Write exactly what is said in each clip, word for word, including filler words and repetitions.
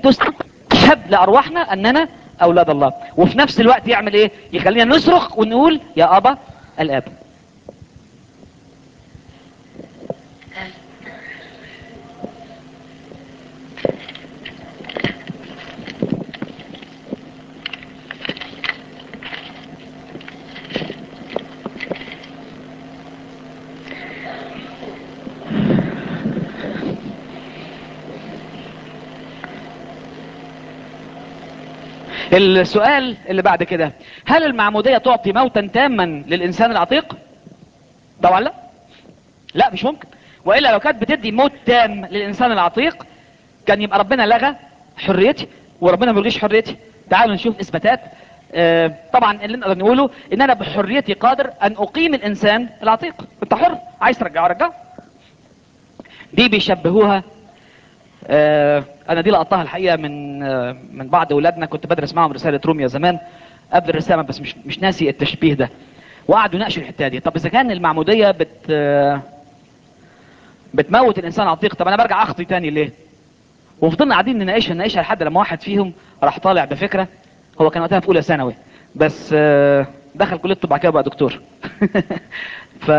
تستشهد لارواحنا اننا اولاد الله، وفي نفس الوقت يعمل ايه؟ يخلينا نصرخ ونقول يا ابا الاب. السؤال اللي بعد كده، هل المعمودية تعطي موتا تاما للإنسان العتيق؟ طبعا لا، لا مش ممكن. وإلا لو كانت بتدي موت تام للإنسان العتيق كان يبقى ربنا لغى حريتي، وربنا ما يلغيش حريتي. تعالوا نشوف إثباتات. آه طبعا اللي نقدر نقوله إن أنا بحريتي قادر أن أقيم الإنسان العتيق. أنت حر، عايز ترجعه رجعه. دي بيشبهوها، آه انا دي لقطتها الحقيقه من آه من بعض اولادنا، كنت بدرس معهم رساله روميا زمان قبل الرساله، بس مش مش ناسي التشبيه ده، وقعدوا يناقشوا الحته دي. طب اذا كان المعموديه بت آه بتموت الانسان عتيق، طب انا برجع اخطي تاني ليه؟ وفضلنا قاعدين نناقشها نناقشها لحد لما واحد فيهم راح طالع بفكره. هو كان وقتها في اولى ثانوي، بس آه دخل كليه الطب بعد كده بقى دكتور. ف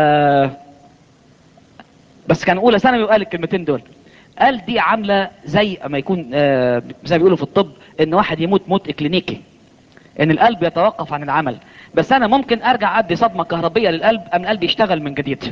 بس كان اولى ثانوي وقال الكلمتين دول. قال دي عامله زي ما يكون آه زي ما بيقولوا في الطب ان واحد يموت موت اكلينيكي، ان القلب يتوقف عن العمل، بس انا ممكن ارجع ادي صدمه كهربيه للقلب ام القلب يشتغل من جديد.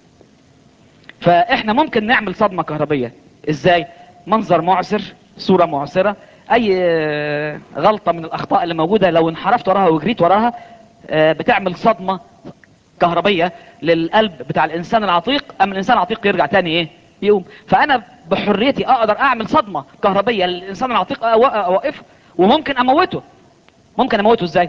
فاحنا ممكن نعمل صدمه كهربيه ازاي؟ منظر معسر، صوره معسره، اي آه غلطه من الاخطاء اللي موجوده لو انحرفت وراها وجريت وراها آه بتعمل صدمه كهربيه للقلب بتاع الانسان العتيق، ام الانسان العتيق يرجع تاني ايه؟ يقوم. فانا بحريتي اقدر اعمل صدمه كهربيه للانسان العتيق اوقفه، وممكن اموته. ممكن اموته ازاي؟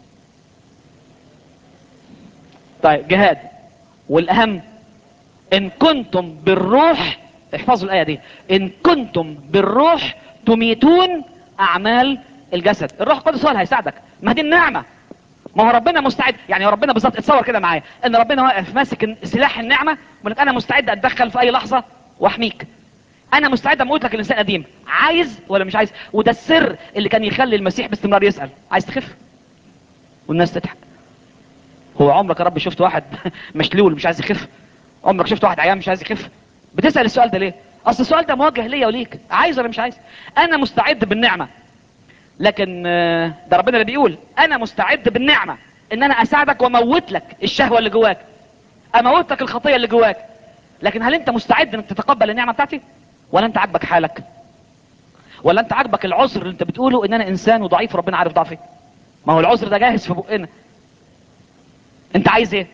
طيب جهاد. والاهم ان كنتم بالروح، احفظوا الايه دي، ان كنتم بالروح تميتون اعمال الجسد. الروح القدس هو اللي هيساعدك، ما دي النعمه. ما هو ربنا مستعد، يعني هو ربنا بالظبط اتصور كده معايا ان ربنا واقف ماسك سلاح النعمه ويقول لك انا مستعد اتدخل في اي لحظه واحميك. انا مستعد اموت لك الانسان القديم، عايز ولا مش عايز؟ وده السر اللي كان يخلي المسيح باستمرار يسال عايز تخف؟ والناس تضحك. هو عمرك يا رب شفت واحد مشلول مش عايز يخف؟ عمرك شفت واحد عيان مش عايز يخف؟ بتسال السؤال ده ليه؟ اصل السؤال ده موجه ليا وليك، عايز ولا مش عايز؟ انا مستعد بالنعمه، لكن ده ربنا اللي بيقول انا مستعد بالنعمه ان انا اساعدك واموت لك الشهوه اللي جواك، اموت لك الخطيه اللي جواك. لكن هل انت مستعد انك تتقبل النعمه بتاعتي؟ ولا انت عاجبك حالك؟ ولا انت عاجبك العذر اللي انت بتقوله ان انا انسان وضعيف وربنا عارف ضعفي؟ ما هو العذر ده جاهز في بقنا. انت عايز ايه؟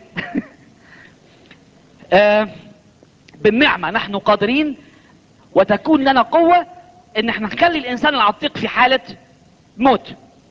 آه بالنعمه نحن قادرين وتكون لنا قوه ان احنا نخلي الانسان العتيق في حاله موت.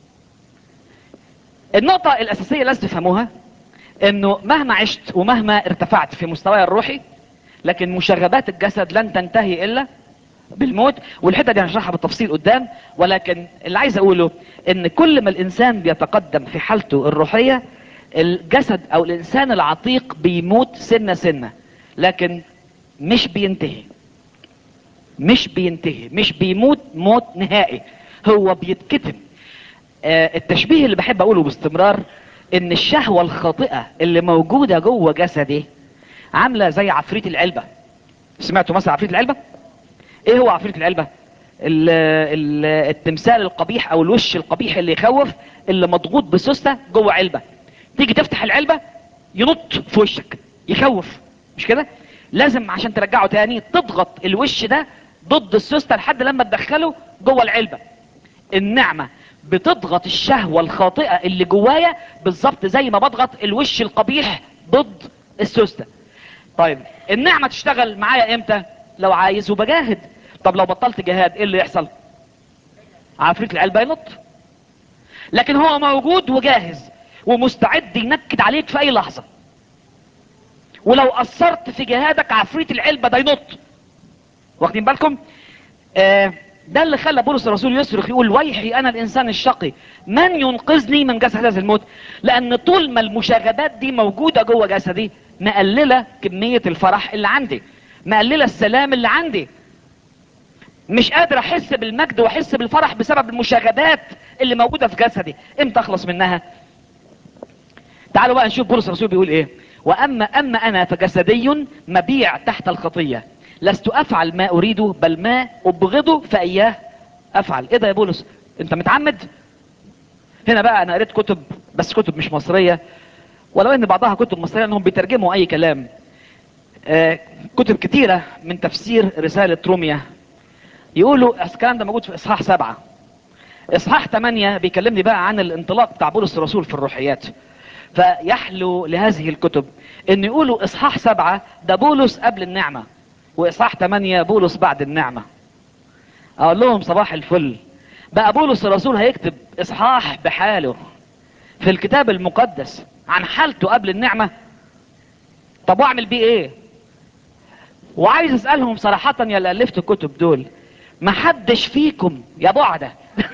النقطه الاساسيه اللي لازم تفهموها انه مهما عشت ومهما ارتفعت في مستواي الروحي، لكن مشاغبات الجسد لن تنتهي الا بالموت. والحته دي هنشرحها بالتفصيل قدام. ولكن اللي عايز اقوله ان كل ما الانسان بيتقدم في حالته الروحيه، الجسد او الانسان العتيق بيموت سنه سنه، لكن مش بينتهي. مش بينتهي، مش بيموت موت نهائي، هو بيتكتم. آه التشبيه اللي بحب اقوله باستمرار ان الشهوة الخاطئة اللي موجودة جوه جسدي عاملة زي عفريت العلبة. سمعتوا مثلا عفريت العلبة؟ ايه هو عفريت العلبة؟ ال ال التمثال القبيح او الوش القبيح اللي يخوف، اللي مضغوط بسوستة جوه علبة. تيجي تفتح العلبة ينط في وشك يخوف، مش كده؟ لازم عشان ترجعه تاني تضغط الوش ده ضد السوستة لحد لما تدخله جوه العلبة. النعمة بتضغط الشهوة الخاطئة اللي جوايا بالظبط زي ما بضغط الوش القبيح ضد السوستة. طيب النعمة تشتغل معايا امتى؟ لو عايز وبجاهد. طب لو بطلت جهاد ايه اللي يحصل؟ عفريت العلبة ينط. لكن هو موجود وجاهز ومستعد ينكد عليك في اي لحظة، ولو قصرت في جهادك عفريت العلبة ده ينط. واخدين بالكم؟ آه ده اللي خلى بولس الرسول يصرخ يقول ويحي انا الانسان الشقي من ينقذني من جسد هذا الموت. لان طول ما المشاغبات دي موجودة جوه جسدي مقللة كمية الفرح اللي عندي، مقللة السلام اللي عندي. مش قادر احس بالمجد واحس بالفرح بسبب المشاغبات اللي موجودة في جسدي. امتى اخلص منها؟ تعالوا بقى نشوف بولس الرسول بيقول ايه. واما اما انا فجسدي مبيع تحت الخطية، لست افعل ما اريده بل ما ابغضه فاياه افعل. ايه ده يا بولس؟ انت متعمد؟ هنا بقى انا قريت كتب، بس كتب مش مصرية، ولو ان بعضها كتب مصرية انهم بيترجموا اي كلام. آه كتب كتيرة من تفسير رسالة روميا يقولوا الكلام ده موجود في اصحاح سبعة. اصحاح ثمانية بيكلمني بقى عن الانطلاق بتاع بولس الرسول في الروحيات. فيحلو لهذه الكتب ان يقولوا اصحاح سبعة ده بولس قبل النعمة، واصحاح ثمانية بولس بعد النعمة. اقول لهم صباح الفل، بقى بولس الرسول هيكتب اصحاح بحاله في الكتاب المقدس عن حالته قبل النعمة؟ طب واعمل بيه ايه؟ وعايز اسألهم صراحة يا اللي الفت الكتب دول، محدش فيكم يا بعدة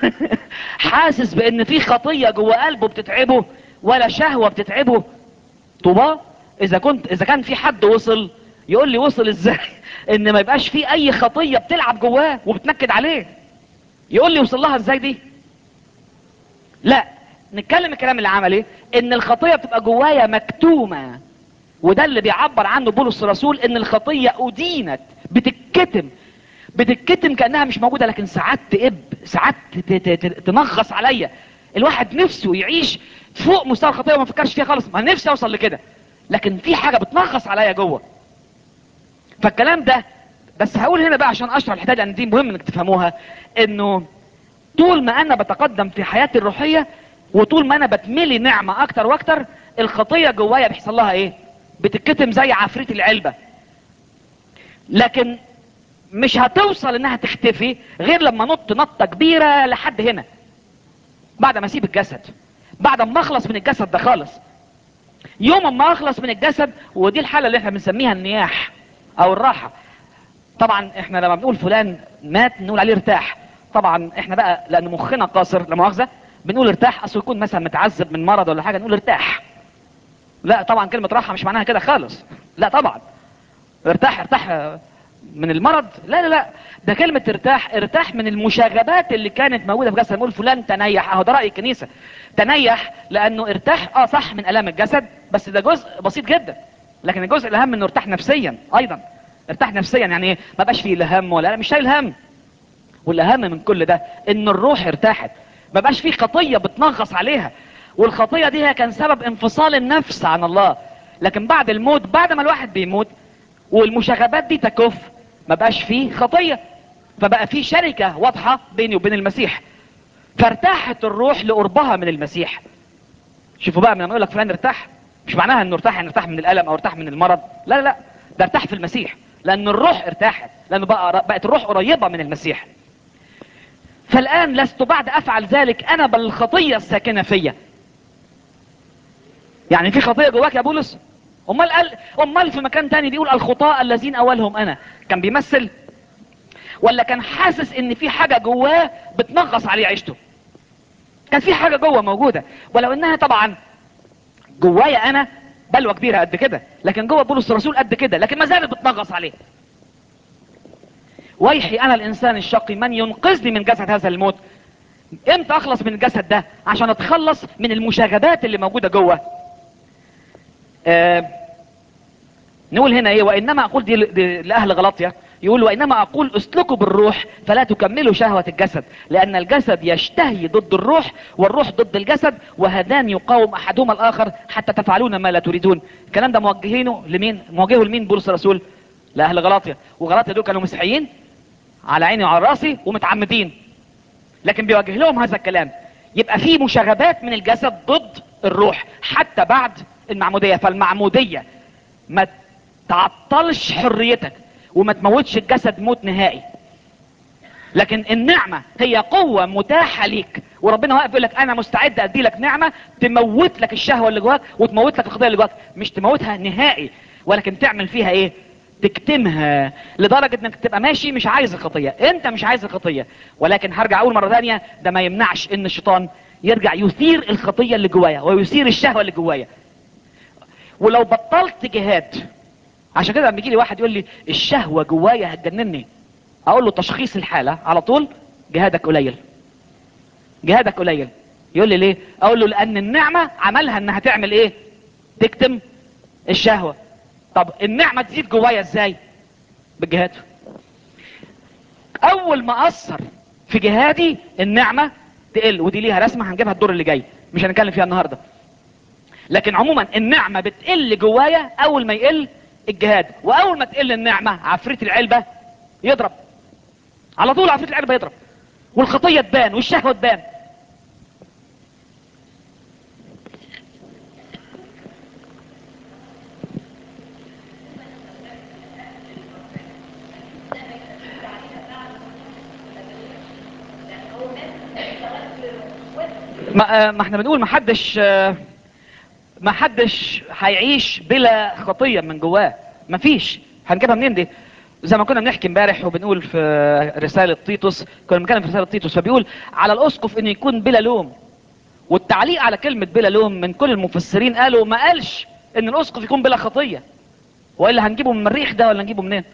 حاسس بان في خطية جوه قلبه بتتعبه ولا شهوة بتتعبه؟ طوبى اذا كنت اذا كان في حد وصل يقول لي وصل ازاي ان ما يبقاش في اي خطية بتلعب جواه وبتنكد عليه. يقول لي وصل لها ازاي دي؟ لا، نتكلم الكلام اللي عمله، ان الخطية بتبقى جوايا مكتومة، وده اللي بيعبر عنه بولس الرسول، ان الخطية ادينت، بتتكتم بتتكتم كأنها مش موجودة، لكن ساعات تقب، ساعات ت- ت- ت- تنغص عليا. الواحد نفسه يعيش فوق مستوى الخطية وما فكرش فيها خالص، ما نفسي اوصل لكده، لكن في حاجة بتنغص عليا جوه. فالكلام ده، بس هقول هنا بقى عشان اشرح الحته دي لان دي مهم انك تفهموها، انه طول ما انا بتقدم في حياتي الروحية وطول ما انا بتملي نعمة اكتر واكتر، الخطية جوايا بيحصل لها ايه؟ بتتكتم زي عفريت العلبة. لكن مش هتوصل انها تختفي غير لما نط نطة كبيرة لحد هنا، بعد ما اسيب الجسد، بعد ما اخلص من الجسد ده خالص. يوم ما اخلص من الجسد، ودي الحالة اللي احنا بنسميها النياح او الراحة. طبعا احنا لما بنقول فلان مات نقول عليه ارتاح. طبعا احنا بقى لان مخنا قاصر لا مؤاخذة بنقول ارتاح اصل يكون مثلا متعذب من مرض ولا حاجة نقول ارتاح. لا طبعا كلمة راحة مش معناها كده خالص، لا طبعا. ارتاح ارتاح من المرض؟ لا لا لا، ده كلمة ارتاح ارتاح من المشاغبات اللي كانت موجودة في جسد. نقول فلان تنيح، اهو ده رأي الكنيسة، تنيح لانه ارتاح اه صح من الام الجسد، بس ده جزء بسيط جدا. لكن الجزء الاهم انه ارتاح نفسيا ايضا. ارتاح نفسيا يعني ايه؟ ما بقاش فيه لا هم ولا لا، مش شايل هم. والاهم من كل ده ان الروح ارتاحت، ما بقاش فيه خطية بتنغص عليها. والخطية دي هي كان سبب انفصال النفس عن الله. لكن بعد الموت، بعد ما الواحد بيموت والمشاغبات دي تكف، ما بقاش فيه خطية، فبقى فيه شركة واضحة بيني وبين المسيح، فارتاحت الروح لقربها من المسيح. شوفوا بقى، لما يقول لك فلان ارتاح، مش معناها انه ارتاح يعني ارتاح من الالم او ارتاح من المرض، لا لا لا، ده ارتاح في المسيح، لان الروح ارتاحت، لانه بقى بقت الروح قريبة من المسيح. فالان لست بعد افعل ذلك انا بل الخطية الساكنة فيا. يعني في خطية جواك يا بولس؟ امال قال، امال في مكان تاني بيقول الخطاء الذين اولهم انا، كان بيمثل ولا كان حاسس ان في حاجة جواه بتنغص عليه عيشته؟ كان في حاجة جوه موجودة، ولو انها طبعا جوايا انا بلوى كبيرة قد كده، لكن جوه بولس الرسول قد كده، لكن ما زالت بتنغص عليه. ويحي انا الانسان الشقي من ينقذني من جسد هذا الموت. امتى اخلص من الجسد ده؟ عشان اتخلص من المشاغبات اللي موجودة جوه. آه نقول هنا ايه؟ وانما اقول دي, دي لاهل غلطية، يقول وانما اقول اسلكوا بالروح فلا تكملوا شهوة الجسد، لان الجسد يشتهي ضد الروح والروح ضد الجسد، وهذان يقاوم احدهما الاخر حتى تفعلون ما لا تريدون. الكلام ده موجهينه لمين؟ موجهه لمين بولس الرسول؟ لاهل غلاطيا. وغلاطيا دول كانوا مسيحيين على عيني وعلى راسي ومتعمدين، لكن بيوجه لهم هذا الكلام. يبقى في مشاغبات من الجسد ضد الروح حتى بعد المعمودية. فالمعمودية ما تعطلش حريتك وما تموتش الجسد موت نهائي، لكن النعمة هي قوة متاحة ليك، وربنا واقف يقول لك انا مستعد ادي لك نعمة تموت لك الشهوة اللي جواك وتموت لك الخطية اللي جواك. مش تموتها نهائي، ولكن تعمل فيها ايه؟ تكتمها لدرجة انك تبقى ماشي مش عايز الخطية، انت مش عايز الخطية. ولكن هرجع اقول مرة ثانية، ده ما يمنعش ان الشيطان يرجع يثير الخطية اللي جوايا ويثير الشهوة اللي جوايا. ولو بطلت جهاد، عشان كده لما يجي لي واحد يقول لي الشهوة جوايا هتجنني، اقول له تشخيص الحالة على طول: جهادك قليل، جهادك قليل. يقول لي ليه؟ اقول له لان النعمة عملها انها تعمل ايه؟ تكتم الشهوة. طب النعمة تزيد جوايا ازاي؟ بالجهاد. اول ما اثر في جهادي النعمة تقل، ودي ليها رسمة هنجيبها الدور اللي جاي، مش هنتكلم فيها النهاردة. لكن عموما النعمة بتقل جوايا اول ما يقل الجهاد. واول ما تقل النعمة عفريت العلبة يضرب على طول، عفريت العلبة يضرب، والخطية تبان والشهوة تبان. ما, آه، ما احنا بنقول ما حدش آه، ما حدش هيعيش بلا خطية من جواه، ما فيش. هنجيبها منين دي؟ زي ما كنا بنحكي امبارح وبنقول في رسالة تيتوس، كنا بنتكلم في رسالة تيتوس، فبيقول على الاسقف انه يكون بلا لوم. والتعليق على كلمة بلا لوم من كل المفسرين قالوا ما قالش ان الاسقف يكون بلا خطية، والا هنجيبه من المريخ ده ولا نجيبه منين؟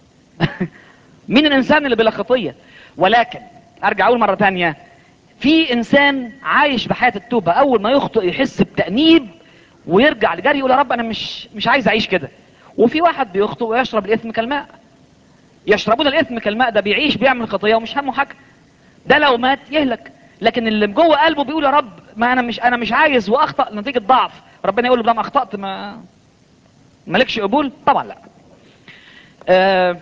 مين الانسان اللي بلا خطية؟ ولكن ارجع اقول مرة تانية: في انسان عايش بحياة التوبة، اول ما يخطئ يحس بتأنيب ويرجع لجري يقول يا رب انا مش مش عايز اعيش كده. وفي واحد بيخطئ ويشرب الاثم كالماء. يشربون الاثم كالماء ده بيعيش بيعمل خطية ومش همه حاجة، ده لو مات يهلك. لكن اللي جوه قلبه بيقول يا رب ما انا مش انا مش عايز، واخطأ نتيجة ضعف، ربنا يقول له ده ما اخطأت ما مالكش قبول؟ طبعا لا. آه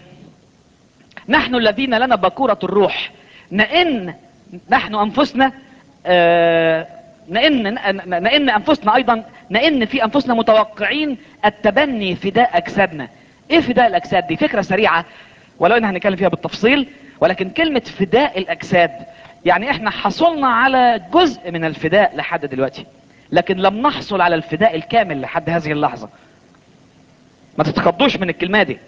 نحن الذين لنا بكورة الروح نئن نحن انفسنا آه نئن نئن انفسنا ايضا نئن في انفسنا متوقعين التبني فداء اجسادنا. ايه فداء الاجساد دي؟ فكرة سريعة ولو ان هنتكلم فيها بالتفصيل، ولكن كلمة فداء الاجساد يعني احنا حصلنا على جزء من الفداء لحد دلوقتي، لكن لم نحصل على الفداء الكامل لحد هذه اللحظة. ما تتخضوش من الكلمة دي،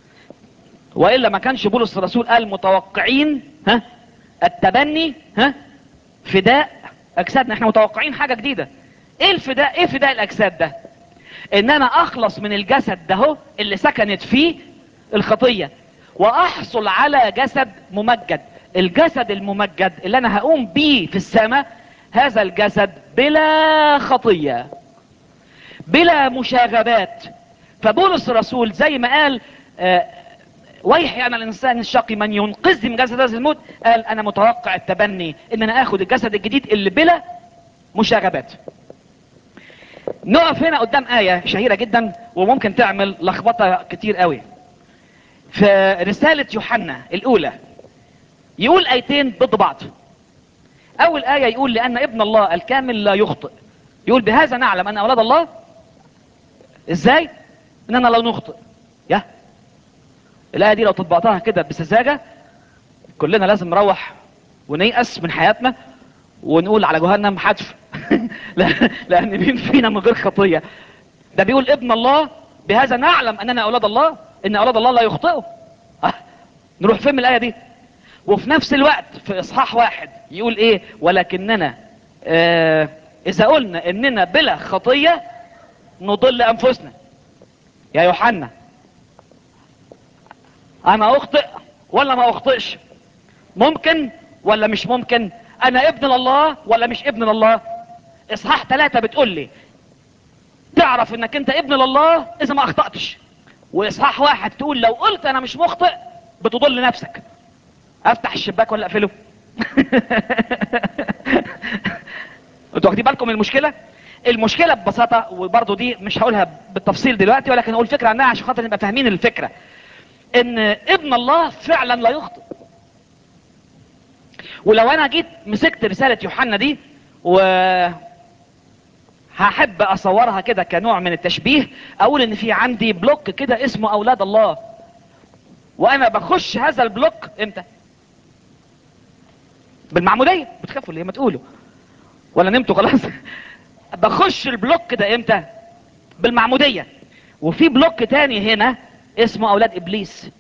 وإلا ما كانش بولس الرسول قال متوقعين ها التبني ها فداء اجسادنا. احنا متوقعين حاجة جديدة. ايه الفداء؟ ايه فداء الاجساد ده؟ ان انا اخلص من الجسد ده هو اللي سكنت فيه الخطية، واحصل على جسد ممجد. الجسد الممجد اللي انا هقوم بيه في السماء، هذا الجسد بلا خطية بلا مشاغبات. فبولس الرسول زي ما قال آه ويحي انا الانسان الشقي من ينقذني من جسد هذا الموت، قال انا متوقع التبني ان انا اخد الجسد الجديد اللي بلا مشاغبات. نقف هنا قدام آية شهيرة جدا وممكن تعمل لخبطة كتير قوي. في رسالة يوحنا الاولى يقول ايتين ضد بعض. اول آية يقول لان ابن الله الكامل لا يخطئ. يقول بهذا نعلم ان اولاد الله. ازاي؟ اننا لا نخطئ. يا الآية دي لو طبقتها كده بسذاجة كلنا لازم نروح ونيأس من حياتنا ونقول على جهنم حتف. لان مين فينا من غير خطية؟ ده بيقول ابن الله بهذا نعلم اننا اولاد الله، ان اولاد الله لا يخطئوا. أه. نروح فين من الآية دي؟ وفي نفس الوقت في اصحاح واحد يقول ايه؟ ولكننا آه اذا قلنا اننا بلا خطية نضل انفسنا. يا يوحنا انا اخطئ ولا ما اخطئش؟ ممكن ولا مش ممكن؟ انا ابن الله ولا مش ابن الله؟ اصحاح ثلاثة بتقول لي تعرف انك انت ابن الله اذا ما اخطأتش، واصحاح واحد تقول لو قلت انا مش مخطئ بتضل نفسك. افتح الشباك ولا اقفله؟ انتوا واخدين بالكم من المشكلة؟ المشكلة ببساطة، وبرضو دي مش هقولها بالتفصيل دلوقتي ولكن اقول فكرة عنها عشان خاطر نبقى فاهمين الفكرة، ان ابن الله فعلا لا يخطئ. ولو انا جيت مسكت رسالة يوحنا دي و هحب اصورها كده كنوع من التشبيه، اقول ان في عندي بلوك كده اسمه اولاد الله، وانا بخش هذا البلوك امتى؟ بالمعمودية. بتخافوا ليه؟ ما تقولوا ولا نمتوا خلاص؟ بخش البلوك ده امتى؟ بالمعمودية. وفي بلوك تاني هنا اسمه اولاد ابليس،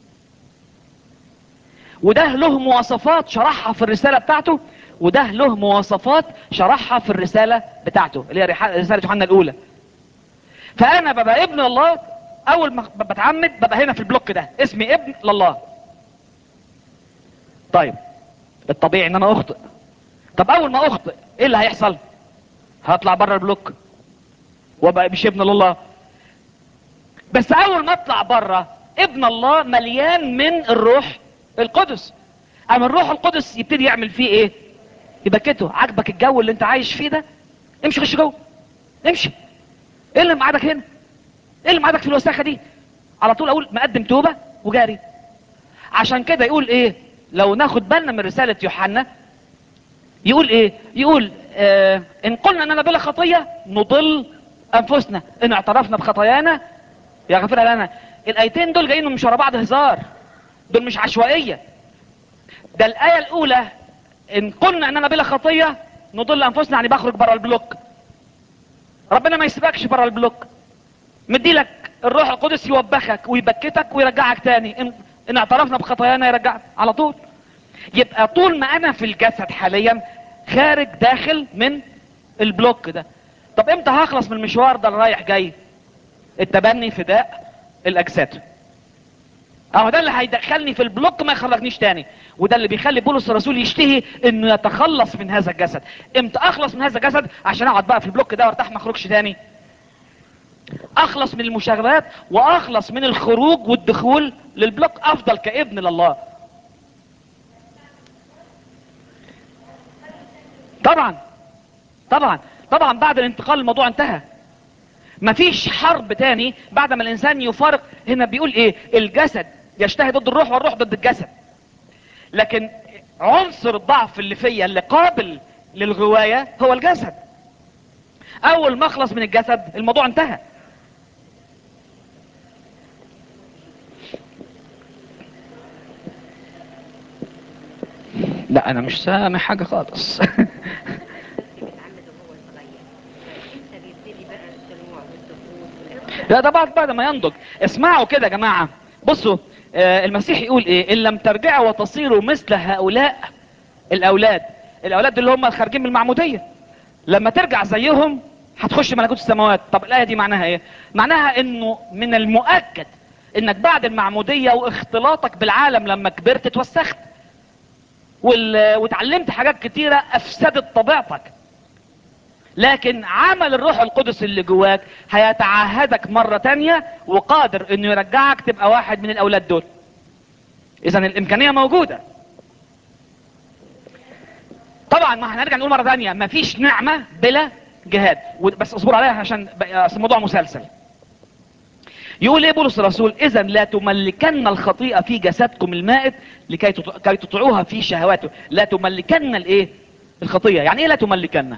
وده له مواصفات شرحها في الرسالة بتاعته، وده له مواصفات شرحها في الرسالة بتاعته اللي هي رسالة يوحنا الاولى. فانا ببقى ابن الله اول ما بتعمد، ببقى هنا في البلوك ده اسمي ابن لله. طيب الطبيعي ان انا اخطئ. طب اول ما اخطئ ايه اللي هيحصل؟ هطلع بره البلوك وابقى مش ابن الله. بس اول ما اطلع بره ابن الله مليان من الروح القدس. اما الروح القدس يبتدي يعمل فيه ايه؟ يبكته. عاجبك الجو اللي انت عايش فيه ده؟ امشي خش جوه، امشي. ايه اللي مقعدك هنا؟ ايه اللي مقعدك في الوساخه دي؟ على طول اقول مقدم توبه وجاري. عشان كده يقول ايه لو ناخد بالنا من رساله يوحنا؟ يقول ايه؟ يقول آه ان قلنا اننا بلا خطيه نضل انفسنا، ان اعترفنا بخطايانا يغفرها لنا. الايتين دول جايين مش ورا بعض هزار، دول مش عشوائيه. ده الايه الاولى ان قلنا اننا بلا خطيه نضل انفسنا، يعني بخرج بره البلوك. ربنا ما يسيبكش بره البلوك، مدي لك الروح القدس يوبخك ويبكتك ويرجعك تاني. ان, إن اعترفنا بخطايانا يرجعك على طول. يبقى طول ما انا في الجسد حاليا خارج داخل من البلوك ده. طب امتى هخلص من المشوار ده اللي رايح جاي؟ التبني فداء الاجساد. اهو ده اللي هيدخلني في البلوك ما يخرجنيش تاني. وده اللي بيخلي بولس الرسول يشتهي انه يتخلص من هذا الجسد. امتى اخلص من هذا الجسد عشان اقعد بقى في البلوك ده وارتاح ما اخرجش تاني؟ اخلص من المشاغبات واخلص من الخروج والدخول للبلوك، افضل كابن لله. طبعا طبعا طبعا بعد الانتقال الموضوع انتهى. مفيش حرب تاني بعد ما الانسان يفارق. هنا بيقول ايه؟ الجسد يجتهد ضد الروح والروح ضد الجسد. لكن عنصر الضعف اللي فيا اللي قابل للغواية هو الجسد. اول ما اخلص من الجسد الموضوع انتهى. لا انا مش سامع حاجة خالص. لا ده بعد بعد ما ينضج. اسمعوا كده يا جماعة، بصوا. آه المسيح يقول ايه؟ ان لم ترجعوا وتصيروا مثل هؤلاء الاولاد. الاولاد اللي هم خارجين من المعمودية، لما ترجع زيهم هتخش ملكوت السماوات. طب الايه دي معناها ايه؟ معناها انه من المؤكد انك بعد المعمودية واختلاطك بالعالم لما كبرت اتوسخت وال... وتعلمت حاجات كتيرة افسدت طبيعتك. لكن عمل الروح القدس اللي جواك هيتعهدك مرة تانية وقادر انه يرجعك تبقى واحد من الاولاد دول. اذا الامكانية موجودة. طبعا ما هنرجع نقول مرة تانية مفيش نعمة بلا جهاد، بس اصبر عليها عشان الموضوع مسلسل. يقول ايه بولس الرسول؟ اذا لا تملكن الخطيئة في جسدكم المائت لكي كي تطيعوها في شهواته. لا تملكن الايه؟ الخطيئة. يعني ايه لا تملكن؟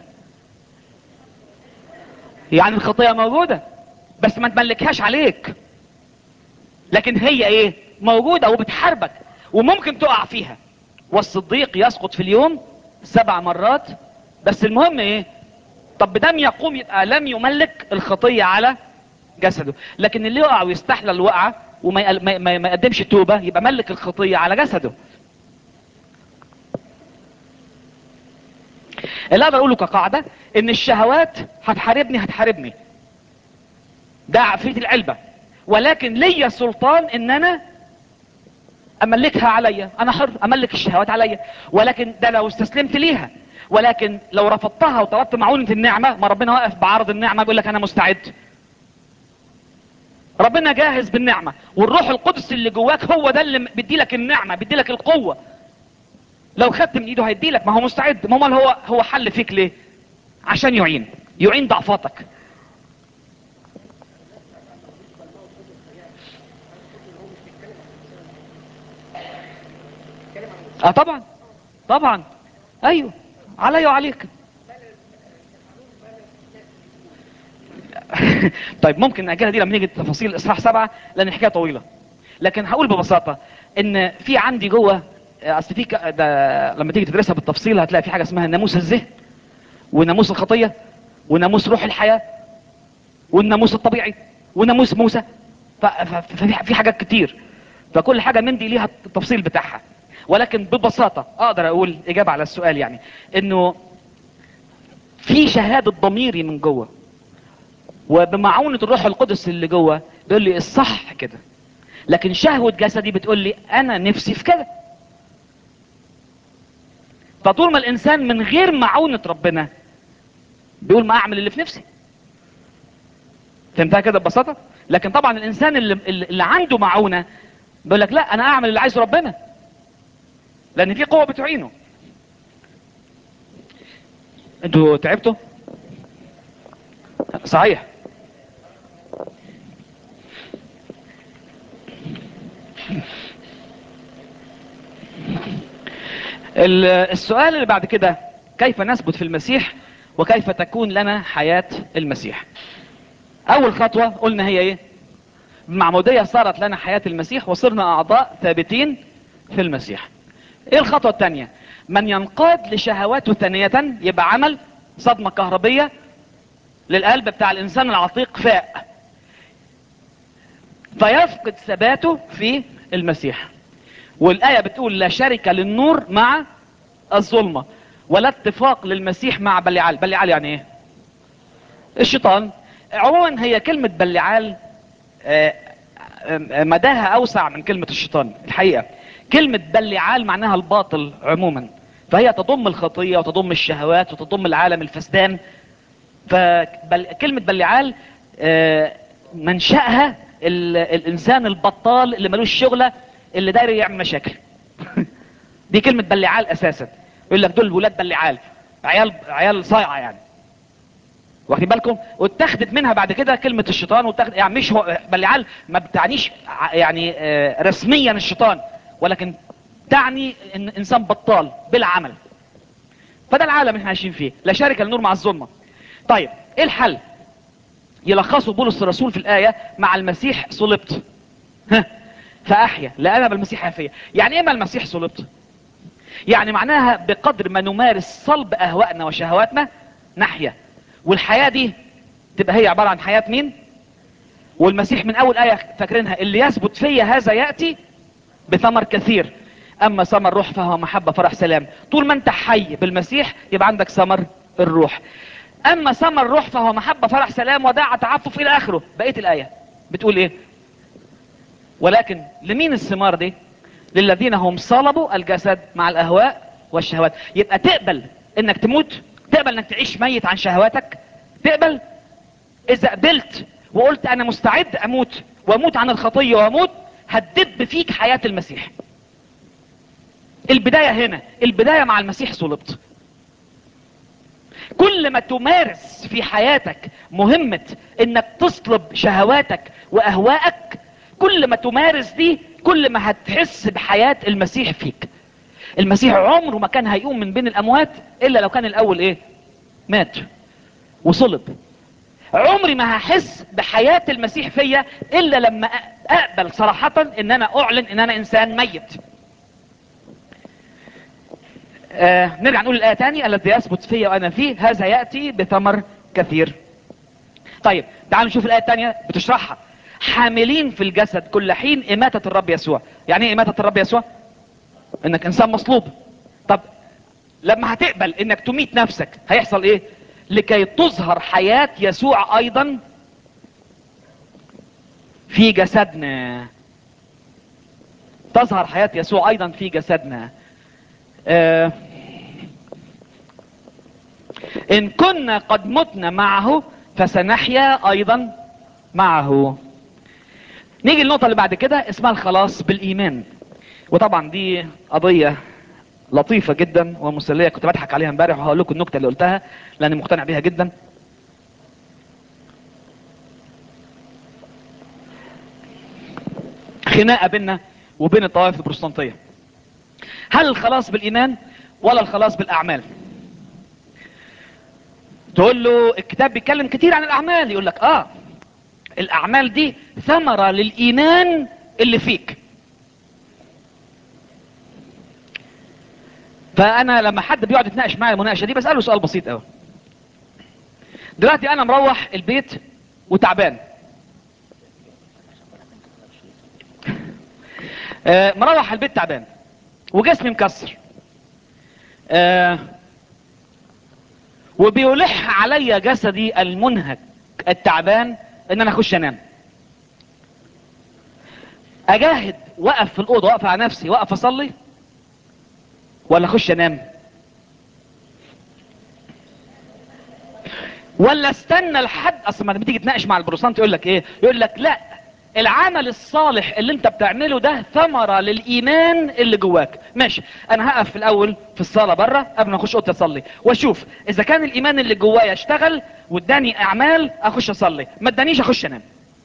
يعني الخطيئة موجودة بس ما تملكهاش عليك، لكن هي ايه؟ موجودة وبتحاربك وممكن تقع فيها. والصديق يسقط في اليوم سبع مرات. بس المهم ايه؟ طب بدم يقوم يبقى لم يملك الخطية على جسده. لكن اللي يقع ويستحلى الوقعة وما يقل- ما- ما- ما يقدمش توبة يبقى ملك الخطية على جسده. اللي اقدر اقوله كقاعدة ان الشهوات هتحاربني هتحاربني، ده عفريت العلبة. ولكن ليا سلطان ان انا املكها عليا. انا حر املك الشهوات عليا، ولكن ده لو استسلمت ليها. ولكن لو رفضتها وطلبت معونة النعمة، ما ربنا واقف بعرض النعمة بيقول لك انا مستعد. ربنا جاهز بالنعمة، والروح القدس اللي جواك هو ده اللي بيدي لك النعمة، بيدي لك القوة. لو خدت من ايده هيدي لك. ما هو مستعد. ما هو هو هو حل فيك ليه؟ عشان يعين يعين ضعفاتك. اه طبعا طبعا. ايوه علي وعليك. طيب ممكن نأجلها دي لما نيجي تفاصيل اصحاح سبعة لان الحكايه طويله. لكن هقول ببساطه ان في عندي جوه، اصل في ك- ده لما تيجي تدرسها بالتفصيل هتلاقي في حاجه اسمها ناموس الذهن وناموس الخطيه وناموس روح الحياه والناموس الطبيعي وناموس موسى. ف- ف- ففي في حاجات كتير. فكل حاجه من دي ليها التفصيل بتاعها. ولكن ببساطه اقدر اقول اجابه على السؤال، يعني انه في شهاده ضميري من جوه وبمعونة الروح القدس اللي جوه بيقول لي الصح كده. لكن شهوة جسدي بتقول لي انا نفسي في كده. فطول ما الانسان من غير معونة ربنا بيقول ما اعمل اللي في نفسي. فهمتها كده ببساطة؟ لكن طبعا الانسان اللي, اللي عنده معونة بيقول لك لا انا اعمل اللي عايزه ربنا، لان في قوة بتعينه. انتوا تعبتوا؟ صحيح. السؤال اللي بعد كده، كيف نثبت في المسيح وكيف تكون لنا حياة المسيح؟ اول خطوة قلنا هي ايه؟ المعمودية صارت لنا حياة المسيح وصرنا اعضاء ثابتين في المسيح. ايه الخطوة الثانية؟ من ينقاد لشهواته ثانية يبقى عمل صدمة كهربية للقلب بتاع الانسان العتيق فاء، فيفقد ثباته في المسيح. والآية بتقول لا شركة للنور مع الظلمة ولا اتفاق للمسيح مع بليعال. بليعال يعني ايه؟ الشيطان. عموما هي كلمة بليعال مداها اوسع من كلمة الشيطان الحقيقة. كلمة بليعال معناها الباطل عموما، فهي تضم الخطية وتضم الشهوات وتضم العالم الفسدان. فكلمة بليعال منشأها الانسان البطال اللي ملوش شغلة اللي داير يعمل مشاكل. دي كلمة بليعال اساسا. يقول لك دول ولاد بليعال، عيال عيال صايعة يعني، واخدين بالكم؟ واتخذت منها بعد كده كلمة الشيطان، واتخذ يعني مش هو بليعال ما بتعنيش يعني رسميا الشيطان، ولكن تعني ان انسان بطال بلا عمل. فده العالم اللي احنا عايشين فيه، لا شركة للنور مع الظلمة. طيب ايه الحل؟ يلخصه بولس الرسول في الآية مع المسيح صلبت ها فأحيا لأنا بالمسيح حافية. يعني ايه ما المسيح صلبت؟ يعني معناها بقدر ما نمارس صلب أهوائنا وشهواتنا نحيا، والحياة دي تبقى هي عبارة عن حياة مين؟ والمسيح من أول آية فاكرينها، اللي يثبت فيا هذا يأتي بثمر كثير، أما ثمر روح فهو محبة فرح سلام. طول ما أنت حي بالمسيح يبقى عندك ثمر الروح. اما ثمر الروح فهو محبة فرح سلام وداعة تعفف الى اخره. بقية الاية بتقول ايه؟ ولكن لمين الثمار دي؟ للذين هم صلبوا الجسد مع الاهواء والشهوات. يبقى تقبل انك تموت؟ تقبل انك تعيش ميت عن شهواتك؟ تقبل؟ اذا قبلت وقلت انا مستعد اموت واموت عن الخطية واموت، هتدب فيك حياة المسيح. البداية هنا، البداية مع المسيح صلبت. كل ما تمارس في حياتك مهمة انك تصلب شهواتك واهواءك، كل ما تمارس دي كل ما هتحس بحياة المسيح فيك. المسيح عمره ما كان هيقوم من بين الاموات الا لو كان الاول ايه؟ مات وصلب. عمري ما هحس بحياة المسيح فيا الا لما اقبل صراحة ان انا اعلن ان انا انسان ميت. آه نرجع نقول الآية تاني، الذي يثبت فيا وأنا فيه هذا يأتي بثمر كثير. طيب تعالوا نشوف الآية التانية بتشرحها. حاملين في الجسد كل حين إماتة الرب يسوع. يعني ايه إماتة الرب يسوع؟ انك انسان مصلوب. طب لما هتقبل انك تميت نفسك هيحصل ايه؟ لكي تظهر حياة يسوع ايضا في جسدنا. تظهر حياة يسوع ايضا في جسدنا. آه ان كنا قد متنا معه فسنحيا ايضا معه. نيجي النقطة اللي بعد كده اسمها الخلاص بالايمان. وطبعا دي قضية لطيفة جدا ومسلية، كنت بضحك عليها امبارح وهقول لكم النكتة اللي قلتها لاني مقتنع بيها جدا. خناقة بيننا وبين الطوائف البروتستانتية، هل الخلاص بالايمان ولا الخلاص بالاعمال؟ تقول له الكتاب بيتكلم كتير عن الاعمال، يقول لك اه الاعمال دي ثمرة للايمان اللي فيك. فانا لما حد بيقعد يتناقش معايا المناقشه دي بساله سؤال بسيط قوي. دلوقتي انا مروح البيت وتعبان، آه مروح البيت تعبان وجسمي مكسر، آه وبيلح عليا جسدي المنهك التعبان ان انا اخش انام. اجاهد وقف في الاوضه، وقف على نفسي، وقف اصلي، ولا اخش انام؟ ولا استنى لحد اصل ما بتيجي تناقش مع البروتستانت يقول لك ايه؟ يقول لك لا، العمل الصالح اللي انت بتعمله ده ثمرة للايمان اللي جواك. ماشي، انا هقف في الاول في الصالة بره قبل ما اخش اوضتي اصلي واشوف اذا كان الايمان اللي جوايا اشتغل واداني اعمال اخش اصلي، ما ادانيش اخش انام.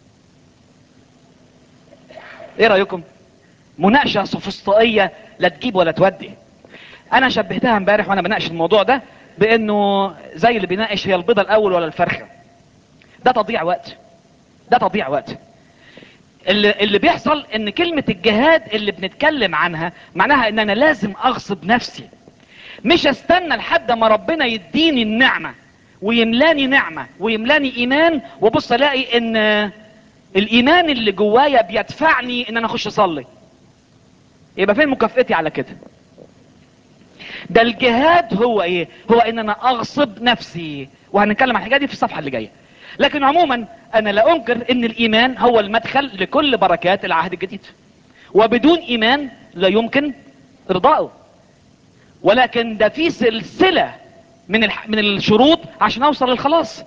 ايه رايكم؟ مناقشة سوفسطائية لا تجيب ولا تودي. انا شبهتها امبارح وانا بناقش الموضوع ده بانه زي اللي بيناقش هي البيضة الاول ولا الفرخة. ده تضييع وقت، ده تضييع وقت. اللي, اللي بيحصل ان كلمة الجهاد اللي بنتكلم عنها معناها ان انا لازم اغصب نفسي، مش استنى لحد ما ربنا يديني النعمة ويملاني نعمة ويملاني ايمان وبص الاقي ان الايمان اللي جوايا بيدفعني ان انا اخش اصلي. يبقى فين مكافئتي على كده؟ ده الجهاد هو ايه؟ هو ان انا اغصب نفسي، وهنتكلم عن الحاجة دي في الصفحة اللي جاية. لكن عموما انا لا انكر ان الايمان هو المدخل لكل بركات العهد الجديد، وبدون ايمان لا يمكن ارضائه. ولكن ده في سلسلة من الح... من الشروط عشان اوصل للخلاص.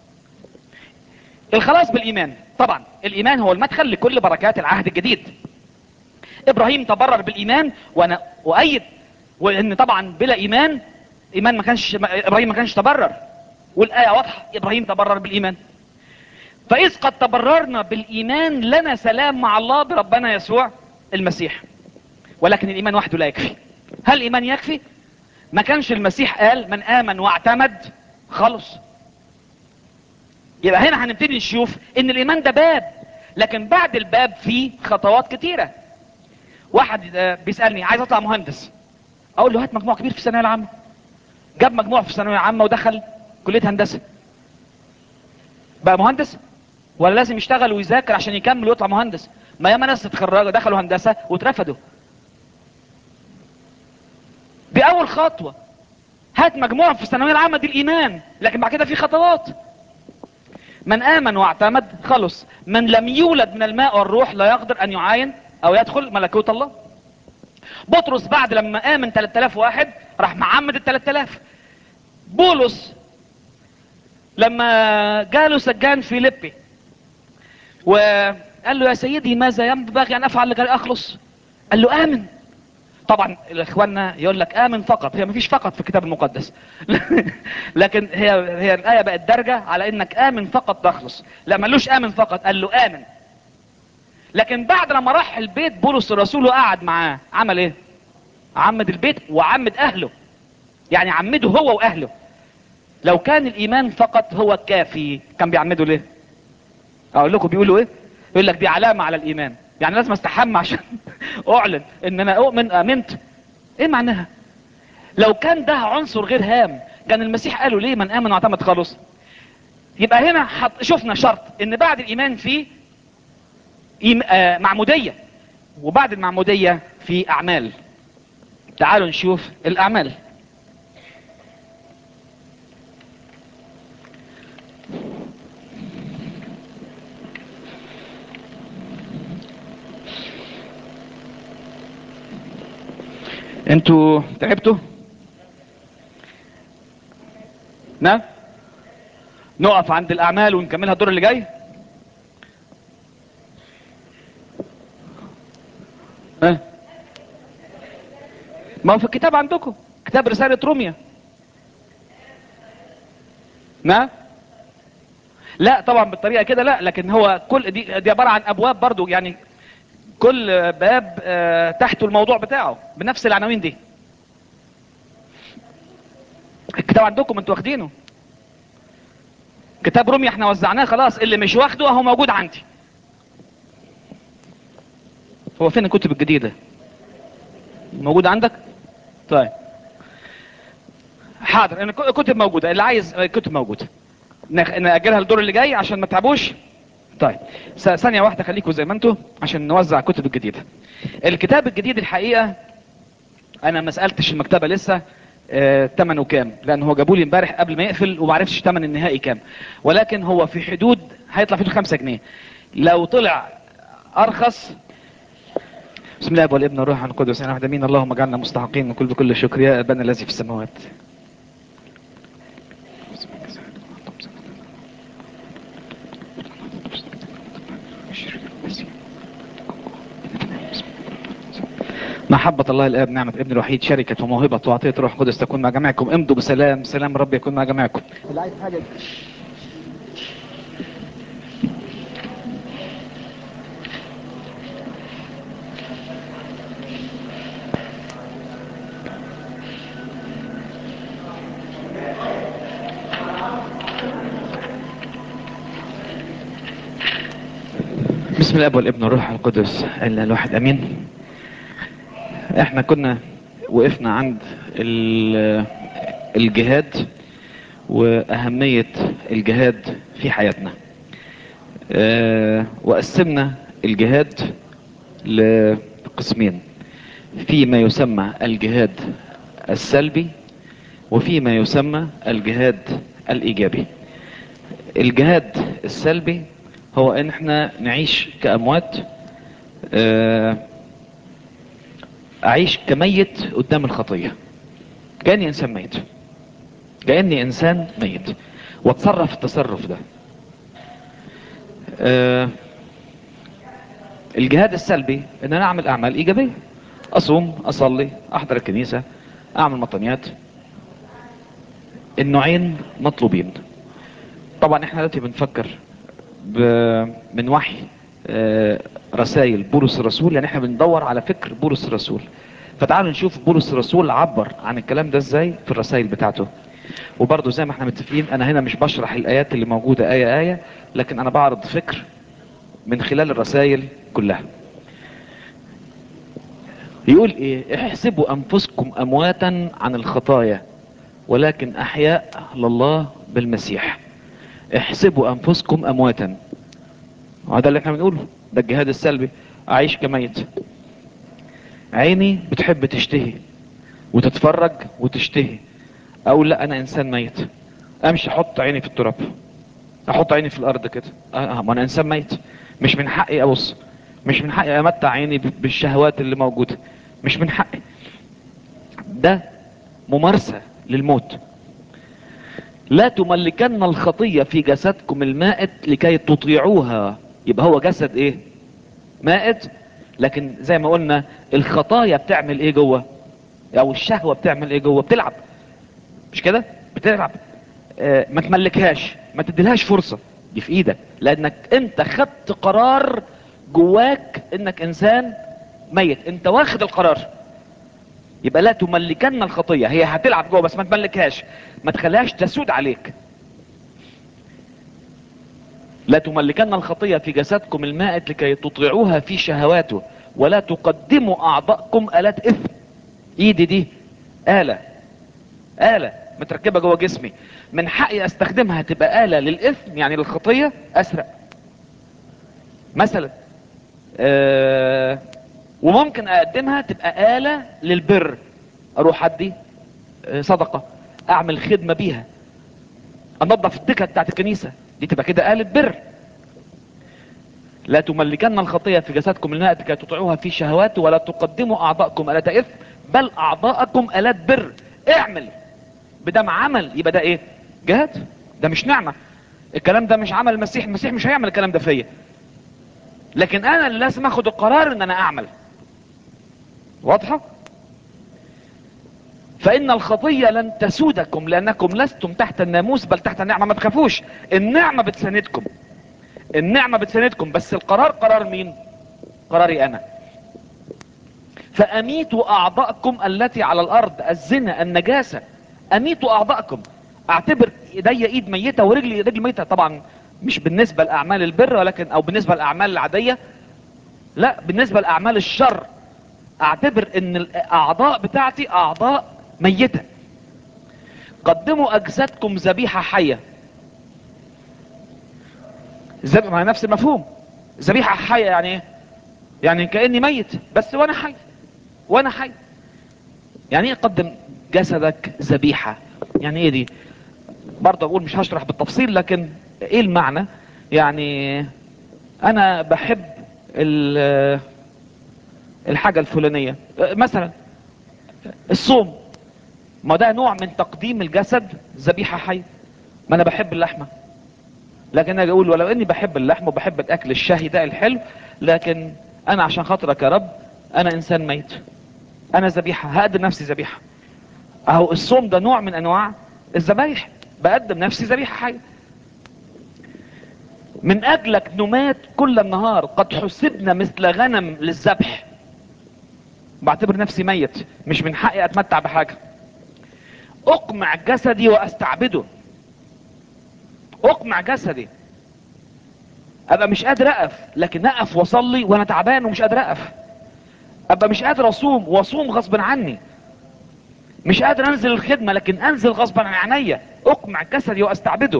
الخلاص بالايمان، طبعا الايمان هو المدخل لكل بركات العهد الجديد. ابراهيم تبرر بالايمان، وانا اؤيد وان طبعا بلا ايمان ايمان ما كانش ابراهيم ما كانش تبرر، والايه واضحه ابراهيم تبرر بالايمان. فاذ قد تبررنا بالايمان لنا سلام مع الله بربنا يسوع المسيح. ولكن الايمان وحده لا يكفي. هل الايمان يكفي؟ ما كانش المسيح قال من امن واعتمد خلص؟ يبقى هنا هنبتدي نشوف ان الايمان ده باب، لكن بعد الباب فيه خطوات كتيره. واحد بيسالني عايز اطلع مهندس، اقول له هات مجموع كبير في الثانويه العامه. جاب مجموع في الثانويه العامه ودخل كليه هندسه، بقى مهندس؟ ولا لازم يشتغل ويذاكر عشان يكمل ويطلع مهندس؟ ما ياما ناس اتخرجوا دخلوا هندسه واترفدوا. دي اول خطوه، هات مجموع في الثانويه العامه، دي الايمان. لكن بعد كده في خطوات. من امن واعتمد خلص. من لم يولد من الماء والروح لا يقدر ان يعاين او يدخل ملكوت الله. بطرس بعد لما امن ثلاثة آلاف واحد راح معمد ال ثلاثة آلاف. بولس لما جاله سجان فيليبي وقال له يا سيدي ماذا ينبغي ان افعل لكي اخلص؟ قال له امن. طبعا الاخواننا يقول لك امن فقط، هي مفيش فقط في الكتاب المقدس. لكن هي هي الايه بقت درجه على انك امن فقط تخلص. لا، ملوش امن فقط، قال له امن. لكن بعد لما راح البيت بولس الرسول وقعد معاه عمل ايه؟ عمد البيت وعمد اهله، يعني عمده هو واهله. لو كان الايمان فقط هو الكافي كان بيعمده ليه؟ اقول لكم بيقولوا ايه؟ يقول لك دي علامه على الايمان، يعني لازم استحمى عشان اعلن ان انا اؤمن امنت. ايه معناها؟ لو كان ده عنصر غير هام كان المسيح قالوا ليه من امن واعتمد خلاص؟ يبقى هنا حط شفنا شرط ان بعد الايمان في إيم... آه معموديه، وبعد المعموديه في اعمال. تعالوا نشوف الاعمال. انتوا تعبتوا؟ نعم، نقف عند الاعمال ونكملها الدور اللي جاي. اه، ما هو في الكتاب عندكم كتاب رسالة روميا. نعم، لا طبعا بالطريقة كده لا، لكن هو كل دي, دي عبارة عن ابواب برضو، يعني كل باب آه تحته الموضوع بتاعه بنفس العناوين دي. الكتاب عندكم انتوا واخدينه، كتاب روميا احنا وزعناه خلاص، اللي مش واخده اهو موجود عندي. هو فين الكتب الجديدة؟ موجود عندك؟ طيب حاضر، انا الكتب موجودة، اللي عايز الكتب موجودة. نخ- نأجلها الدور اللي جاي عشان ما تعبوش. طيب س- ثانية واحدة خليكم زي ما انتوا عشان نوزع الكتب الجديدة. الكتاب الجديد الحقيقة انا ما سألتش المكتبة لسه آه، تمنه كام، لان هو جابوا لي امبارح قبل ما يقفل وما عرفتش تمن النهائي كام. ولكن هو في حدود، هيطلع في حدود خمسة جنيه. لو طلع ارخص. بسم الله والابن والروح القدس انا واحد امين. اللهم اجعلنا مستحقين من كل بكل شكر يا ابانا الذي في السماوات. محبة الله الآب، نعمة ابن الوحيد، شركة وموهبة وعطية روح قدس تكون مع جميعكم. امضوا بسلام، سلام رب يكون مع جميعكم. اللي عايز حاجة بسم الاب والابن والروح القدس الا الواحد امين. احنا كنا وقفنا عند ال- الجهاد واهمية الجهاد في حياتنا. اه، وقسمنا الجهاد لقسمين، فيما يسمى الجهاد السلبي وفيما يسمى الجهاد الايجابي. الجهاد السلبي هو ان احنا نعيش كاموات، اه، اعيش كميت قدام الخطية، كأني انسان ميت، كأني انسان ميت واتصرف التصرف ده. آه الجهاد السلبي ان انا اعمل اعمال ايجابية، اصوم، اصلي، احضر الكنيسة، اعمل مطنيات. النوعين مطلوبين. طبعا احنا دلوقتي بنفكر ب- من وحي آه رسائل بولس الرسول، يعني احنا بندور على فكر بولس الرسول. فتعالوا نشوف بولس الرسول عبر عن الكلام ده ازاي في الرسائل بتاعته. وبرضه زي ما احنا متفقين، انا هنا مش بشرح الايات اللي موجودة اية اية، لكن انا بعرض فكر من خلال الرسائل كلها. يقول ايه؟ احسبوا انفسكم امواتا عن الخطايا ولكن احياء لله بالمسيح. احسبوا انفسكم امواتا، وهذا اللي احنا بنقوله، ده الجهاد السلبي. اعيش كميت، عيني بتحب تشتهي وتتفرج وتشتهي، اقول لا انا انسان ميت، امشي احط عيني في التراب، احط عيني في الارض كده. اه ما انا انسان ميت، مش من حقي ابص، مش من حقي امتع عيني بالشهوات اللي موجودة، مش من حقي. ده ممارسة للموت. لا تملكن الخطية في جسدكم المائت لكي تطيعوها. يبقى هو جسد ايه؟ مائت. لكن زي ما قلنا الخطايا بتعمل ايه جوه؟ او الشهوة بتعمل ايه جوه؟ بتلعب، مش كده؟ بتلعب. آه ما تملكهاش، ما تديلهاش فرصة، دي في ايدك، لانك انت خدت قرار جواك انك انسان ميت، انت واخد القرار. يبقى لا تملكن الخطية، هي هتلعب جوه بس ما تملكهاش، ما تخليهاش تسود عليك. لا تملكن الخطية في جسدكم المائت لكي تطيعوها في شهواته، ولا تقدموا اعضاءكم آلات اثم. ايدي دي آلة، آلة متركبة جوه جسمي، من حقي استخدمها تبقى آلة للإثم، يعني للخطية. اسرق مثلا، آه وممكن اقدمها تبقى آلة للبر، اروح ادي آه، صدقة، اعمل خدمة بيها، انظف الدكة بتاعت الكنيسة، دي تبقى كده آلة بر. لا تملكن الخطية في جسدكم المائت كي تطيعوها في شهوات، ولا تقدموا اعضاءكم آلات اثم بل اعضاءكم آلات بر. اعمل بدم عمل، يبقى ده ايه؟ جهاد. ده مش نعمة، الكلام ده مش عمل المسيح، المسيح مش هيعمل الكلام ده فيا، لكن انا اللي لازم اخد القرار ان انا اعمل. واضحة؟ فان الخطية لن تسودكم لانكم لستم تحت الناموس بل تحت النعمة. ما تخافوش، النعمة بتساندكم، النعمة بتساندكم، بس القرار قرار مين؟ قراري انا. فاميتوا اعضاءكم التي على الارض، الزنا، النجاسة. اميتوا اعضاءكم، اعتبر ايدي ايد ميتة ورجلي رجل ميتة. طبعا مش بالنسبة لاعمال البر، ولكن او بالنسبة للاعمال العادية، لا، بالنسبة لاعمال الشر اعتبر ان الاعضاء بتاعتي اعضاء ميتة. قدموا اجسادكم ذبيحة حية. ذبيحة مع نفس المفهوم، ذبيحة حية يعني ايه؟ يعني كأني ميت بس وانا حي، وانا حي. يعني ايه قدم جسدك ذبيحة؟ يعني ايه دي؟ برضه اقول مش هشرح بالتفصيل، لكن ايه المعنى؟ يعني انا بحب ال- الحاجة الفلانية، مثلا الصوم، ما ده نوع من تقديم الجسد ذبيحة حية. ما انا بحب اللحمة، لكن انا اقول ولو اني بحب اللحمة وبحب الاكل الشهي ده الحلو، لكن انا عشان خاطرك يا رب انا انسان ميت. انا ذبيحة، هقدم نفسي ذبيحة. اهو الصوم ده نوع من انواع الذبايح، بقدم نفسي ذبيحة حية. من اجلك نمات كل النهار، قد حسبنا مثل غنم للذبح. بعتبر نفسي ميت، مش من حقي اتمتع بحاجة. اقمع جسدي واستعبده. اقمع جسدي، ابقى مش قادر اقف لكن اقف واصلي وانا تعبان ومش قادر اقف. ابقى مش قادر اصوم واصوم غصب عني. مش قادر انزل الخدمة لكن انزل غصبا عن عينيا. اقمع جسدي واستعبده.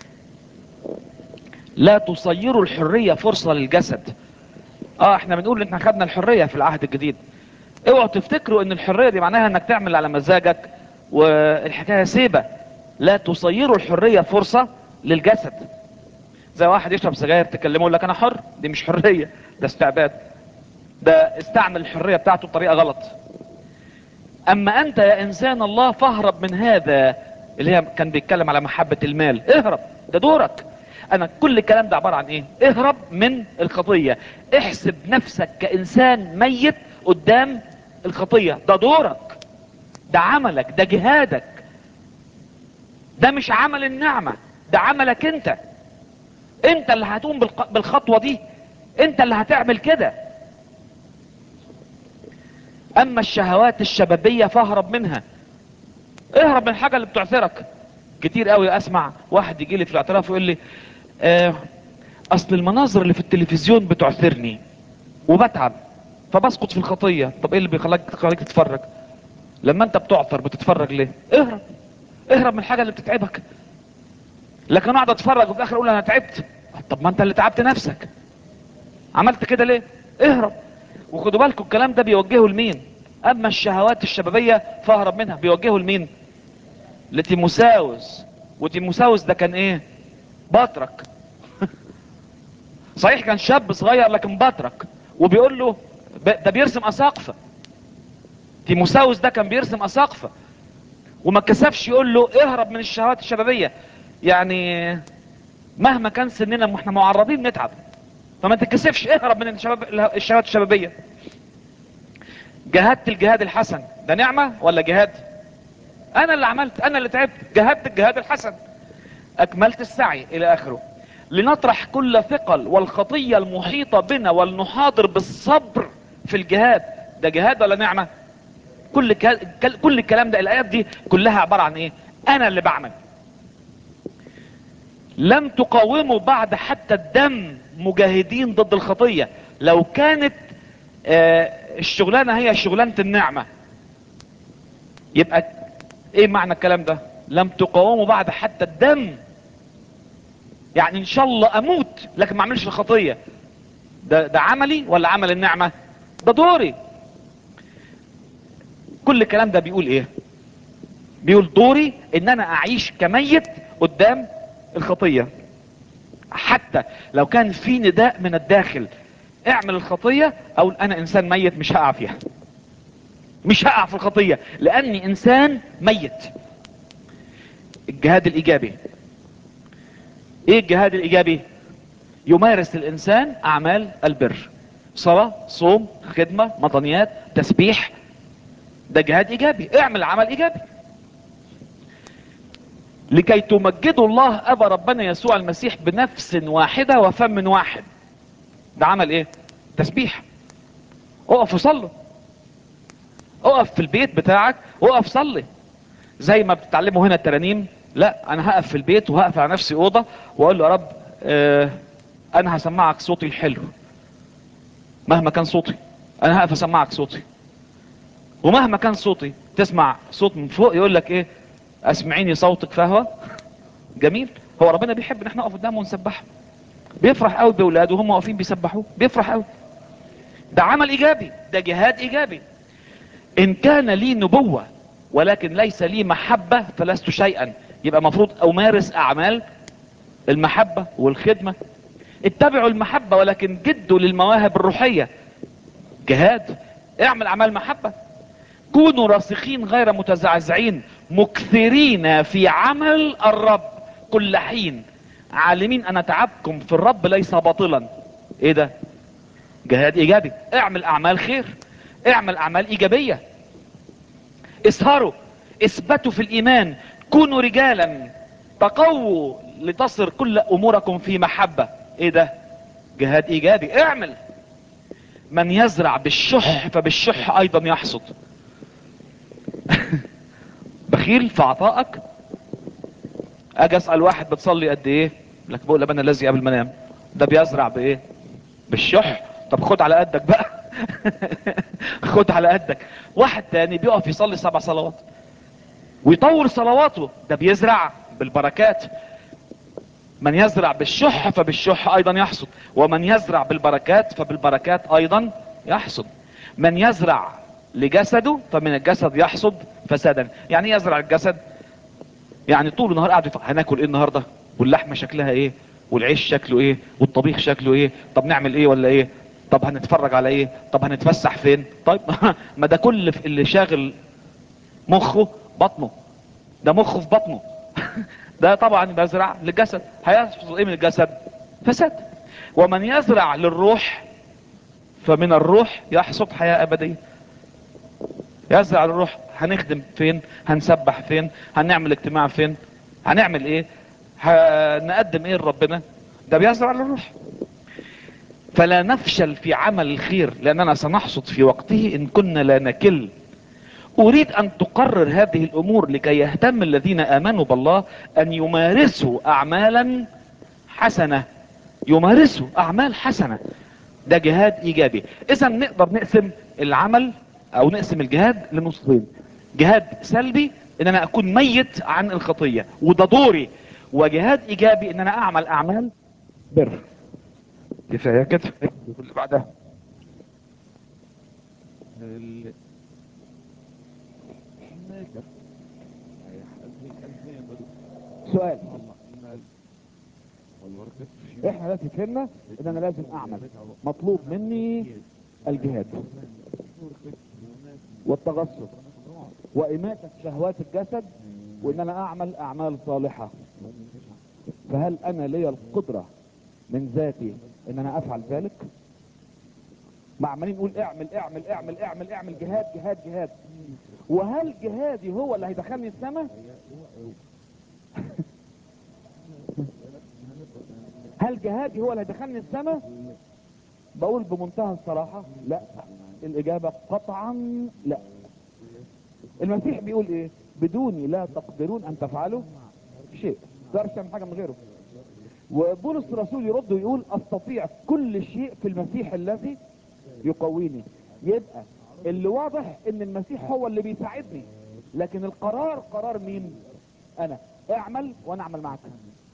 لا تصيروا الحرية فرصة للجسد. اه احنا بنقول ان احنا خدنا الحرية في العهد الجديد. اوعوا تفتكروا ان الحرية دي معناها انك تعمل على مزاجك والحكاية سيبة. لا تصيروا الحرية فرصة للجسد. زي واحد يشرب سجاير تكلمه يقول لك انا حر، دي مش حرية، ده استعباد. ده استعمل الحرية بتاعته بطريقة غلط. اما انت يا انسان الله فاهرب من هذا، اللي هي كان بيتكلم على محبة المال. اهرب، ده دورك. انا كل الكلام ده عبارة عن ايه؟ اهرب من الخطية. احسب نفسك كانسان ميت قدام الخطية. ده دورك، ده عملك، ده جهادك. ده مش عمل النعمة، ده عملك انت. انت اللي هتقوم بالق- بالخطوة دي. انت اللي هتعمل كده. اما الشهوات الشبابية فاهرب منها. اهرب من الحاجة اللي بتعثرك. كتير قوي اسمع واحد يجي لي في الاعتراف ويقول لي آه اصل المناظر اللي في التلفزيون بتعثرني وبتعب فبسقط في الخطية. طب ايه اللي بيخليك خليك تتفرج؟ لما انت بتعثر بتتفرج ليه؟ اهرب. اهرب من الحاجة اللي بتتعبك. لكن اقعد اتفرج وفي الاخر اقول انا تعبت. طب ما انت اللي تعبت نفسك. عملت كده ليه؟ اهرب. وخدوا بالكم الكلام ده بيوجهه لمين؟ اما الشهوات الشبابية فاهرب منها، بيوجهه لمين؟ لتيموساوس. وتيموساوس ده كان ايه؟ بطرك. صحيح كان شاب صغير لكن بطرك. وبيقول له ب- ده بيرسم اساقفة. تيموساوس ده كان بيرسم اساقفة وما كسفش يقول له اهرب من الشهوات الشبابية. يعني مهما كان سننا ما احنا معرضين نتعب، فما تتكسفش، اهرب من الشباب الشهوات الشبابية. جاهدت الجهاد الحسن. ده نعمة ولا جهاد؟ انا اللي عملت، انا اللي تعبت، جاهدت الجهاد الحسن. اكملت السعي الى اخره. لنطرح كل ثقل والخطية المحيطة بنا ولنحاضر بالصبر في الجهاد. ده جهاد ولا نعمة؟ كل ك... كل الكلام ده، الايات دي كلها عبارة عن ايه؟ انا اللي بعمل. لم تقاوموا بعد حتى الدم مجاهدين ضد الخطية. لو كانت آه الشغلانة هي شغلانة النعمة يبقى ايه معنى الكلام ده؟ لم تقاوموا بعد حتى الدم، يعني ان شاء الله اموت لكن ما اعملش الخطية. ده ده عملي ولا عمل النعمة؟ ده دوري. كل الكلام ده بيقول ايه؟ بيقول دوري ان انا اعيش كميت قدام الخطية. حتى لو كان في نداء من الداخل اعمل الخطية، اقول انا انسان ميت مش هقع فيها، مش هقع في الخطية لاني انسان ميت. الجهاد الايجابي. ايه الجهاد الايجابي؟ يمارس الانسان اعمال البر، صلاة، صوم، خدمة، مطنيات، تسبيح. ده جهاد ايجابي. اعمل عمل ايجابي لكي تمجدوا الله ابا ربنا يسوع المسيح بنفس واحدة وفم واحد. ده عمل ايه؟ تسبيح. اقف وصلي. اقف في البيت بتاعك، اقف صلي. زي ما بتتعلموا هنا الترانيم، لا انا هقف في البيت وهقف على نفسي اوضة واقول له يا رب اه انا هسمعك صوتي الحلو. مهما كان صوتي انا هقف اسمعك صوتي. ومهما كان صوتي تسمع صوت من فوق يقول لك ايه؟ اسمعيني صوتك فهو جميل. هو ربنا بيحب ان احنا نقف قدامه ونسبحه. بيفرح قوي باولاده وهم واقفين بيسبحوه، بيفرح قوي. ده عمل ايجابي، ده جهاد ايجابي. ان كان لي نبوة ولكن ليس لي محبة فلست شيئا. يبقى مفروض امارس اعمال المحبة والخدمة. اتبعوا المحبة ولكن جدوا للمواهب الروحية. جهاد. اعمل اعمال محبة. كونوا راسخين غير متزعزعين مكثرين في عمل الرب كل حين عالمين ان تعبكم في الرب ليس باطلا. ايه ده؟ جهاد ايجابي. اعمل اعمال خير، اعمل اعمال ايجابية. اسهروا، اثبتوا في الايمان، كونوا رجالا، تقووا لتصر كل اموركم في محبة. ايه ده؟ جهاد ايجابي. اعمل. من يزرع بالشح فبالشح ايضا يحصد. بخيل في عطائك. اجي اسال واحد بتصلي قد ايه، لك بقول انا الذي قبل ما انام، ده بيزرع بايه؟ بالشح. طب خد على قدك بقى. خد على قدك. واحد تاني بيقف يصلي سبع صلوات ويطول صلواته، ده بيزرع بالبركات. من يزرع بالشح فبالشح ايضا يحصد، ومن يزرع بالبركات فبالبركات ايضا يحصد. من يزرع لجسده فمن الجسد يحصد فسادا. يعني ايه يزرع الجسد؟ يعني طول النهار قاعد يفكر هناكل ايه النهارده، واللحمه شكلها ايه، والعيش شكله ايه، والطبيخ شكله ايه، طب نعمل ايه ولا ايه، طب هنتفرج على ايه، طب هنتفسح فين. طيب ما ده كل اللي شاغل مخه بطنه، ده مخه في بطنه. ده طبعا بزرع للجسد، هيحصل ايه من الجسد؟ فساد. ومن يزرع للروح فمن الروح يحصد حياة ابدية. يزرع للروح، هنخدم فين، هنسبح فين، هنعمل اجتماع فين، هنعمل ايه، هنقدم ايه لربنا، ده بيزرع للروح. فلا نفشل في عمل الخير لاننا سنحصد في وقته ان كنا لا نكل. اريد ان تقرر هذه الامور لكي يهتم الذين امنوا بالله ان يمارسوا اعمالا حسنة. يمارسوا اعمال حسنة. ده جهاد ايجابي. اذا نقدر نقسم العمل او نقسم الجهاد لنصفين: جهاد سلبي ان انا اكون ميت عن الخطية وده دوري، وجهاد ايجابي ان انا اعمل اعمال بر. كفاية كده. اللي بعدها ال- سؤال. احنا دلوقتي فهمنا ان انا لازم اعمل، مطلوب مني الجهاد والتغصب وإماتة شهوات الجسد، وإن أنا أعمل أعمال صالحة. فهل أنا لي القدرة من ذاتي إن أنا أفعل ذلك؟ ما عمالين نقول اعمل اعمل اعمل اعمل اعمل جهاد جهاد جهاد، وهل جهادي هو اللي هيدخلني السماء؟ هل جهادي هو اللي هيدخلني السماء؟ بقول بمنتهى الصراحة لا. الإجابة قطعا لا. المسيح بيقول ايه؟ بدوني لا تقدرون ان تفعلوا شيء. تقدرش تعمل حاجة من غيره. وبولس الرسول يرد ويقول استطيع كل شيء في المسيح الذي يقويني. يبقى اللي واضح ان المسيح هو اللي بيساعدني، لكن القرار قرار مين؟ انا. اعمل وانا اعمل معك،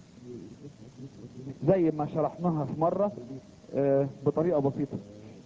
زي ما شرحناها في مرة آه، بطريقة بسيطة.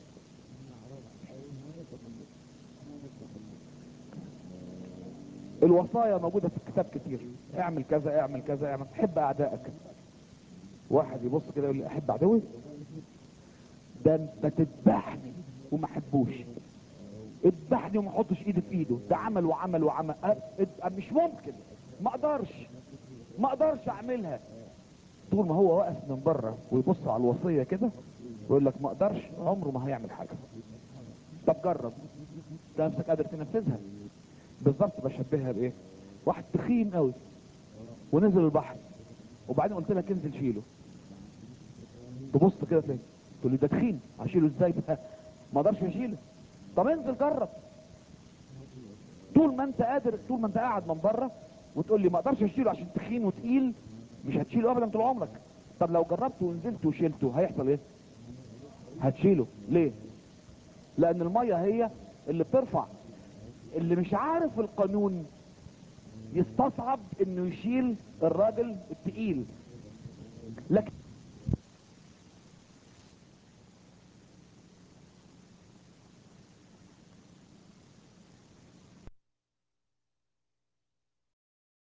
الوصايا موجودة في الكتاب كتير: اعمل كذا اعمل كذا اعمل، حب اعدائك. واحد يبص كده يقول لي احب عدوي؟ ده انت تذبحني وما احبوش، اذبحني وما احطش ايدي في ايده، ده عمل وعمل وعمل. أه أه مش ممكن، ما اقدرش ما اقدرش اعملها. طول ما هو واقف من بره ويبص على الوصيه كده ويقول لك ما اقدرش، عمره ما هيعمل حاجه. طب جرب، ده نفسك قادر تنفذها. بالظبط بشبهها بايه؟ واحد تخين قوي ونزل البحر، وبعدين قلت لك انزل شيله، تبص كده تلاقي تقول لي ده تخين هشيله ازاي ده؟ ما اقدرش اشيله. طب انزل جرب. طول ما انت قادر، طول ما انت قاعد من بره وتقول لي ما اقدرش اشيله عشان تخين وتقيل، مش هتشيله ابدا طول عمرك. طب لو جربت ونزلت وشيلته هيحصل ايه؟ هتشيله. ليه؟ لان المية هي اللي بترفع. اللي مش عارف القانون يستصعب انه يشيل الراجل التقيل، لكن